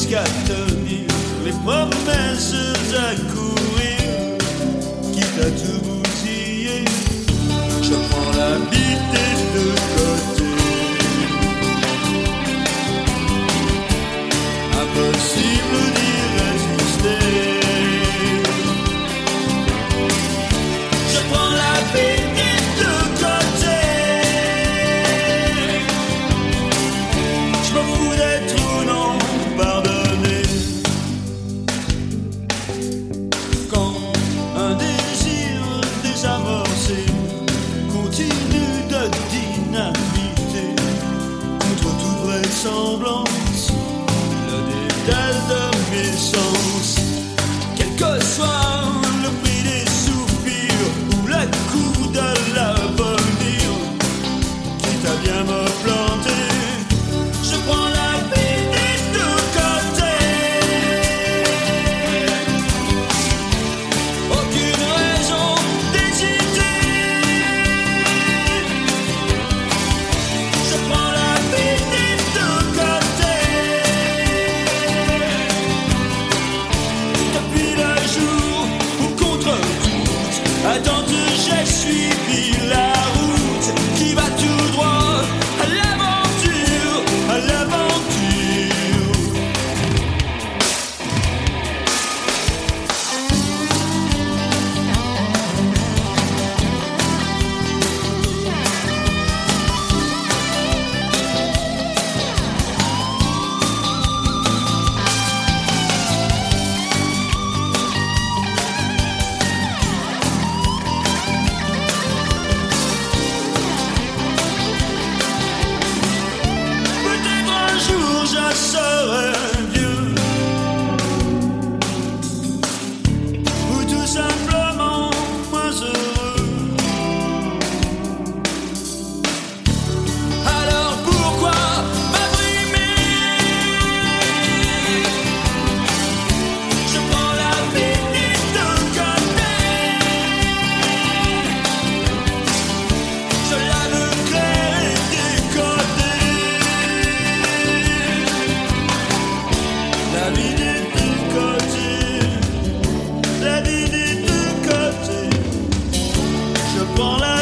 jusqu'à tenir les promesses à courir, quitte à tout bousiller. Je prends la vie des deux côtés. Impossible d'y résister. Je prends la vie des deux côtés. Je m'en fous d'être ou non pardonné. Quand un désir désamorcé continue de dynamiter contre toute vraisemblance le dédale de mes sens, quel que soit le prix des soupirs ou le coup de l'avenir, quitte à bien me planter, je prends la vie des deux côtés. Aucune raison d'hésiter. Je prends la vie des deux côtés. Depuis le jour où contre toute attente j'ai suivi la route qui va tout droit à l'aventure, à l'aventure. Peut-être un jour je serai vieux, ou tout simplement moins heureux. Alors pourquoi m'abîmer? Je prends la vie des deux côtés. Je la veux claire et décodée. La vie des deux côtés. La vie des deux côtés. Je prends la